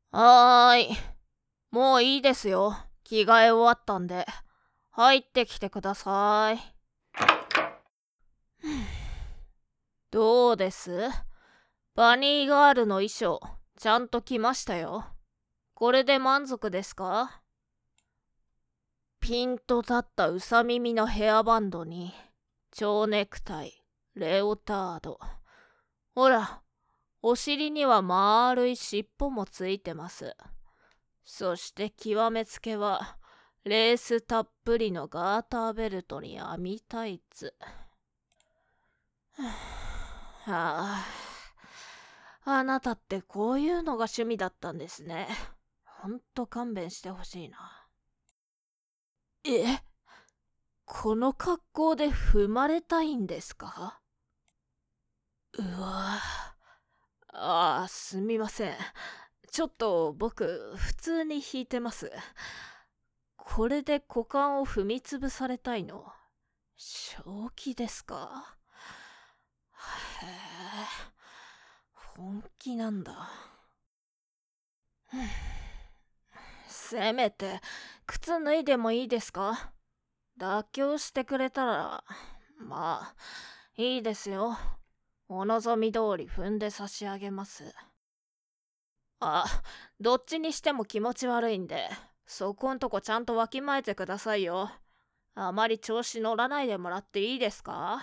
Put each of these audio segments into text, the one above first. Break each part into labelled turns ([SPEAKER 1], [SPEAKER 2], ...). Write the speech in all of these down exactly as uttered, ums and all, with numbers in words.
[SPEAKER 1] はーい。もういいですよ。着替え終わったんで。入ってきてください。どうです？バニーガールの衣装、ちゃんと着ましたよ。これで満足ですか？ピンと立ったうさ耳のヘアバンドに、蝶ネクタイ、レオタード。ほら、お尻には丸い尻尾もついてます。そして極めつけは、レースたっぷりのガーターベルトに網タイツ。はあ、あなたってこういうのが趣味だったんですね。ほんと勘弁してほしいな。え？この格好で踏まれたいんですか？うわああ、すみません。ちょっと僕、普通に弾いてます。これで股間を踏みつぶされたいの？正気ですか？へえ、本気なんだ。せめて、靴脱いでもいいですか？妥協してくれたら、まあ、いいですよ。お望み通り踏んで差し上げます。あ、どっちにしても気持ち悪いんで、そこんとこちゃんとわきまえてくださいよ。あまり調子乗らないでもらっていいですか？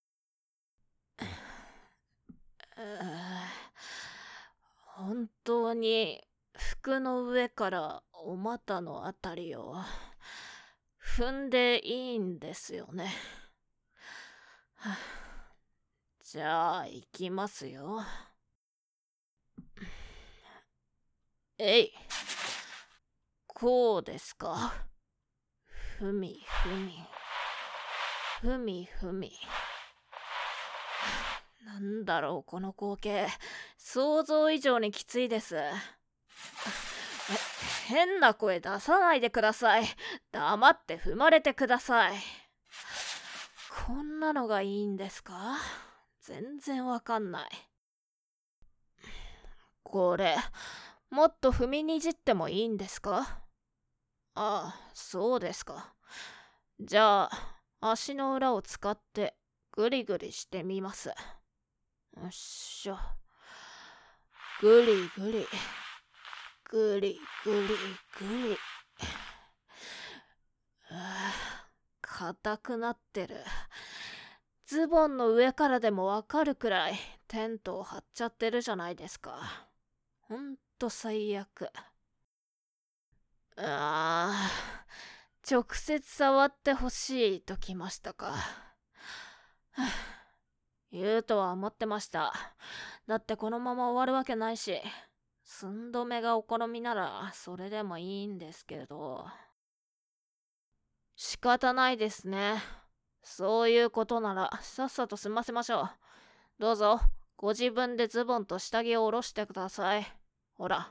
[SPEAKER 1] 本当に服の上からお股のあたりを踏んでいいんですよね。じゃあ行きますよ。えい。こうですか？ふみふみ。ふみふみ。なんだろうこの光景。想像以上にきついです。変な声出さないでください。黙って踏まれてください。こんなのがいいんですか？全然わかんない。これ、もっと踏みにじってもいいんですか？ああ、そうですか。じゃあ、足の裏を使ってグリグリしてみます。よっしょ。グリグリ。グリグリグリ。硬くなってる。ズボンの上からでもわかるくらいテントを張っちゃってるじゃないですか。ほんと最悪。ああ、直接触ってほしいときましたか。言うとは思ってました。だってこのまま終わるわけないし、寸止めがお好みならそれでもいいんですけど。仕方ないですね。そういうことならさっさと済ませましょう。どうぞ、ご自分でズボンと下着を下ろしてください。ほら。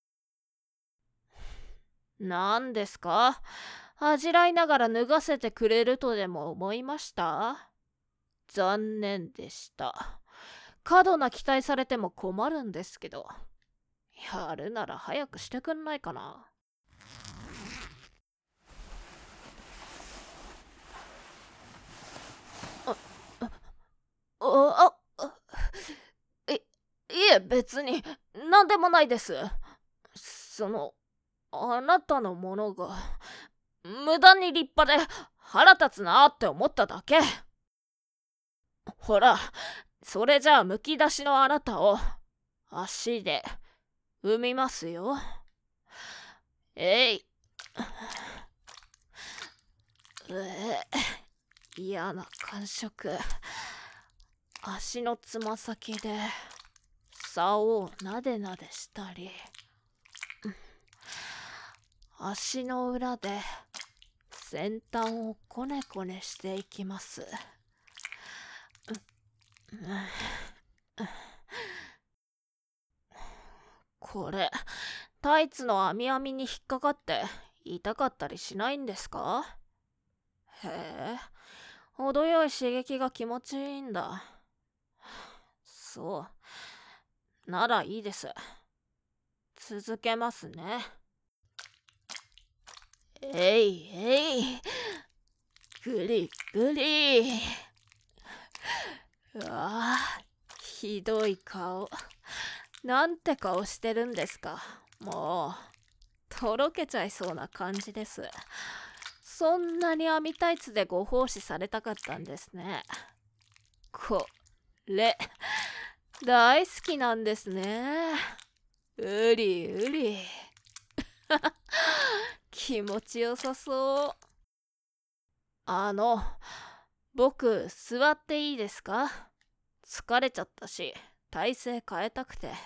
[SPEAKER 1] 何ですか？恥じらいながら脱がせてくれるとでも思いました？残念でした。過度な期待されても困るんですけど。やるなら早くしてくんないかな。あ、あ、あ、い、いえ別に何でもないです。その、あなたのものが無駄に立派で腹立つなって思っただけ。ほら、それじゃあむき出しのあなたを足で踏みますよ。えい。うえ、嫌な感触。足のつま先で竿をなでなでしたり、足の裏で先端をこねこねしていきます。これ、タイツの網網に引っかかって痛かったりしないんですか？へえ、程よい刺激が気持ちいいんだ。そう。ならいいです。 続けますね。えいえい、ぐりぐり。うわあ、ひどい顔。なんて顔してるんですか。もう、とろけちゃいそうな感じです。そんなに網タイツでご奉仕されたかったんですね。これ、大好きなんですね。うりうり。気持ちよさそう。あの、僕、座っていいですか？疲れちゃったし、体勢変えたくて。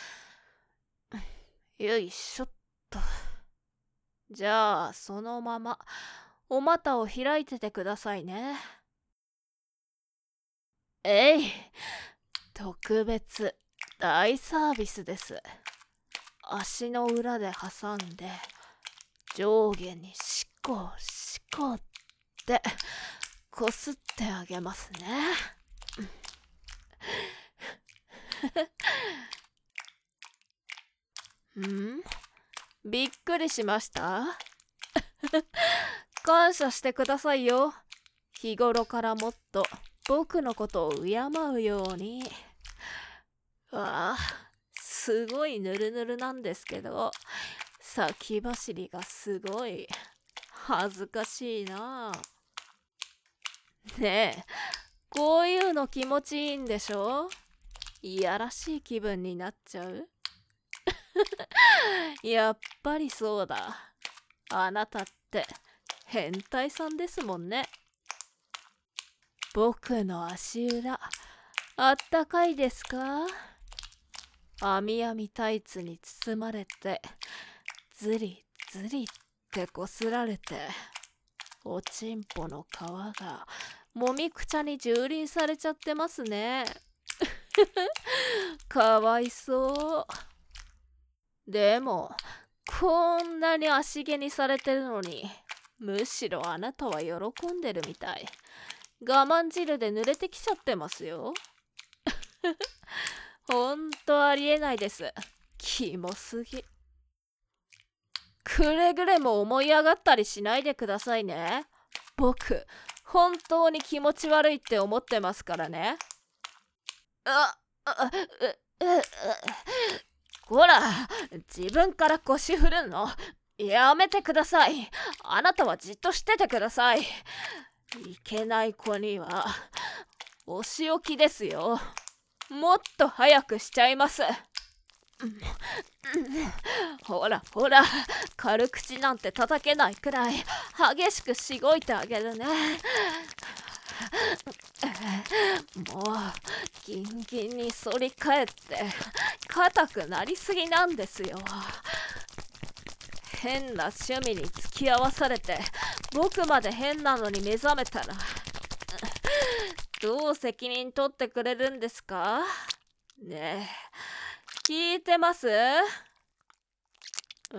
[SPEAKER 1] よいしょっと。じゃあ、そのまま、お股を開いててくださいね。えい、特別、大サービスです。足の裏で挟んで、上下にシコシコってこすってあげますね。ん？びっくりしました？感謝してくださいよ。日頃からもっと僕のことを敬うように。わあ、すごいヌルヌルなんですけど、先走りがすごい恥ずかしいな。ねえ、こういうの気持ちいいんでしょ？いやらしい気分になっちゃう？やっぱりそうだ。あなたって変態さんですもんね。僕の足裏、あったかいですか？網やみタイツに包まれて、ずりずりってこすられて、おちんぽの皮がもみくちゃに蹂躙されちゃってますね。かわいそう。でも、こんなに足毛にされてるのに、むしろあなたは喜んでるみたい。我慢汁で濡れてきちゃってますよ。ほんとありえないです。キモすぎ。くれぐれも思い上がったりしないでくださいね。僕、本当に気持ち悪いって思ってますからね。あ、あ、う、う、う、こら、自分から腰振るのやめてください。あなたはじっとしててください。いけない子にはお仕置きですよ。もっと早くしちゃいます。ほらほら、軽口なんて叩けないくらい激しくしごいてあげるね。もうギンギンに反り返って硬くなりすぎなんですよ。変な趣味に付き合わされて僕まで変なのに目覚めたらどう責任取ってくれるんですか？ねえ、聞いてます？うん？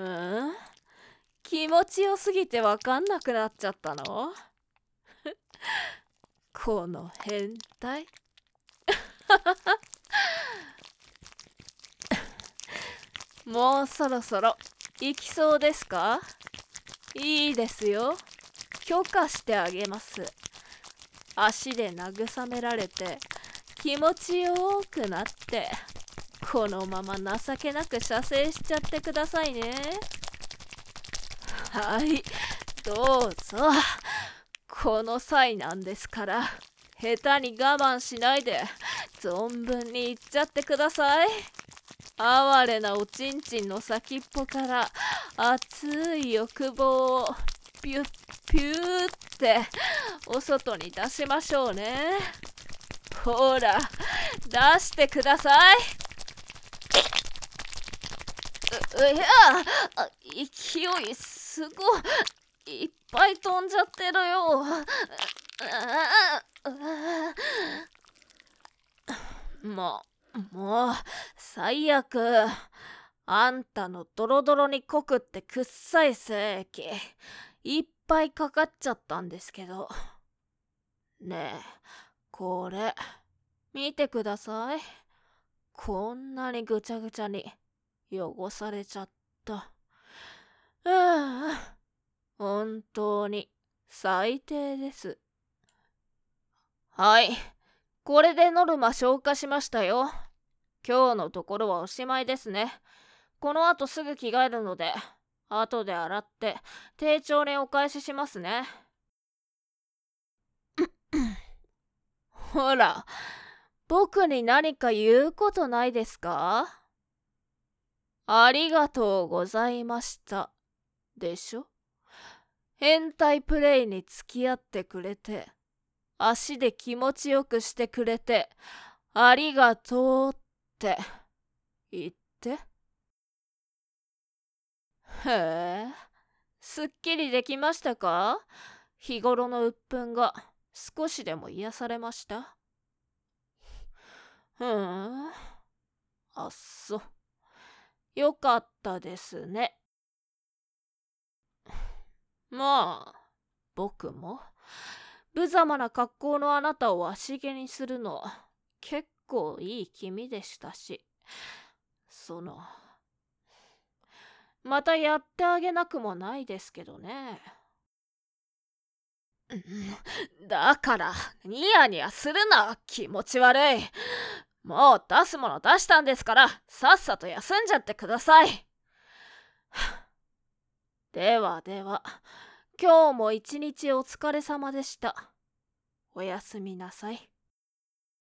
[SPEAKER 1] 気持ちよすぎてわかんなくなっちゃったの？この変態。もうそろそろ行きそうですか？いいですよ。許可してあげます。足で慰められて気持ちよくなって、このまま情けなく射精しちゃってくださいね。はい、どうぞ。この際なんですから、下手に我慢しないで存分にいっちゃってください。哀れなおちんちんの先っぽから熱い欲望をピュッピューってお外に出しましょうね。ほら、出してください。う、いや、勢いすごい、いっぱい飛んじゃってるよ。もう、もう、最悪。あんたのドロドロに濃くってくっさい精液、いっぱいかかっちゃったんですけど。ねえ、これ、見てください。こんなにぐちゃぐちゃに。 汚されちゃった。うーん、本当に最低です。はい、これでノルマ消化しましたよ。今日のところはおしまいですね。この後すぐ着替えるので、後で洗って丁重にお返ししますね。ほら、僕に何か言うことないですか？ありがとうございました。でしょ？変態プレイに付き合ってくれて、足で気持ちよくしてくれて、ありがとうって言って。へえ、すっきりできましたか？日頃の鬱憤が少しでも癒されました？ふーん、あっそ。よかったですね。まあ、僕も、無様な格好のあなたを足毛にするの、結構いい気味でしたし、その、またやってあげなくもないですけどね。だから、ニヤニヤするな、気持ち悪い。もう出すもの出したんですから、さっさと休んじゃってください。ではでは、今日も一日お疲れ様でした。おやすみなさい。